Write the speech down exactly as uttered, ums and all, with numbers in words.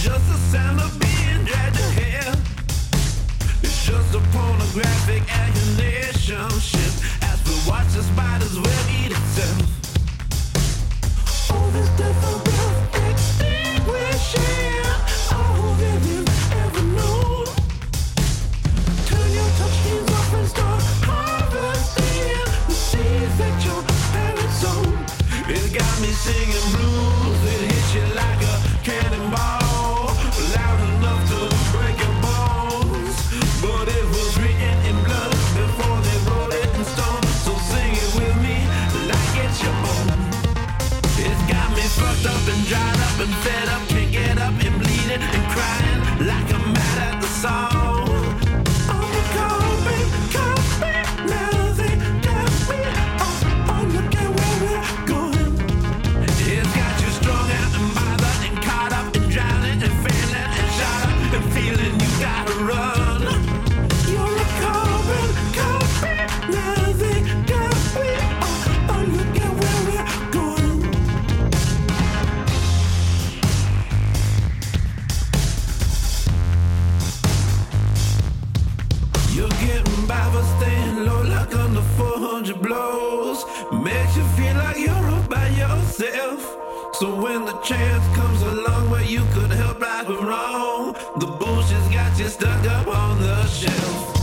just the sound of being dragged to hell. It's just a pornographic alienation shift as we watch the spider's web eat itself. All this death of breath extinguishing all that you've ever known. Turn your touch screens off and start harvesting the seeds that your parents sown. It got me singing blues, it hits you like a cannonball, loud enough to break your bones. But it was written in blood before they wrote it in stone. So sing it with me like it's your own. It's got me fucked up and dried up and fed up, can't get up and bleeding and crying like I'm mad at the song. I'm a copy, copy, now they got me. Oh, oh, look at where we're going. It's got you strung out and bothered and caught up and drowning and failing and shot up and feeling you gotta run. You're a carbon copy, now they got me. Oh, oh, look at where we're going. You're getting by but staying low like under four hundred blows. Makes you feel like you're all by yourself. So when the chance comes along where you could help right or wrong, the bullshit's got you stuck up on the shelf.